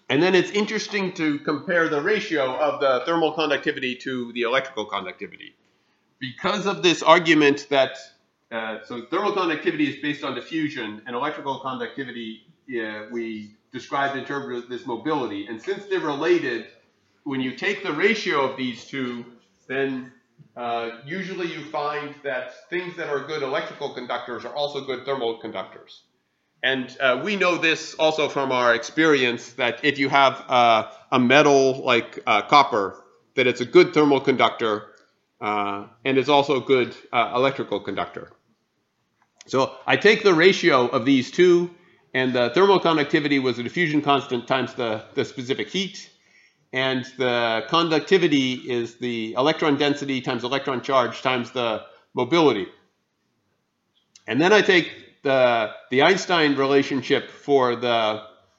And then it's interesting to compare the ratio of the thermal conductivity to the electrical conductivity. Because of this argument that, so thermal conductivity is based on diffusion, and electrical conductivity we described in terms of this mobility. And since they're related, when you take the ratio of these two, then usually you find that things that are good electrical conductors are also good thermal conductors. And we know this also from our experience that if you have a metal like copper, that it's a good thermal conductor and it's also a good electrical conductor. So I take the ratio of these two, and the thermal conductivity was the diffusion constant times the specific heat, and the conductivity is the electron density times electron charge times the mobility. And then I take the Einstein relationship for the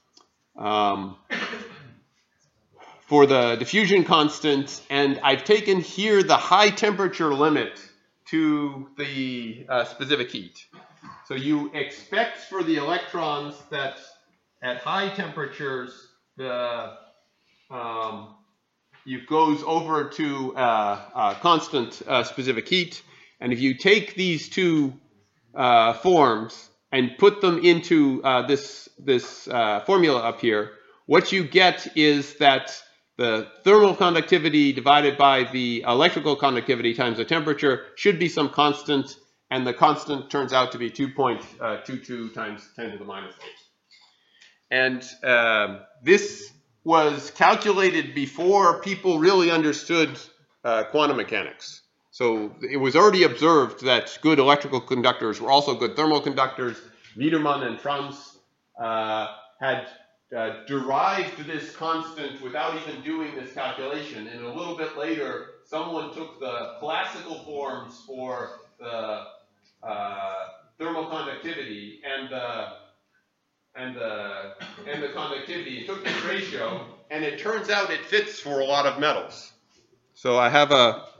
diffusion constant, and I've taken here the high temperature limit to the specific heat. So you expect for the electrons that at high temperatures it goes over to constant specific heat, and if you take these two forms and put them into this formula up here, what you get is that the thermal conductivity divided by the electrical conductivity times the temperature should be some constant, and the constant turns out to be 2.22 times 10 to the minus 8. And this was calculated before people really understood quantum mechanics. So it was already observed that good electrical conductors were also good thermal conductors. Wiedemann and Franz had derived this constant without even doing this calculation. And a little bit later, someone took the classical forms for the thermal conductivity and the conductivity, and took this ratio, and it turns out it fits for a lot of metals. So I have a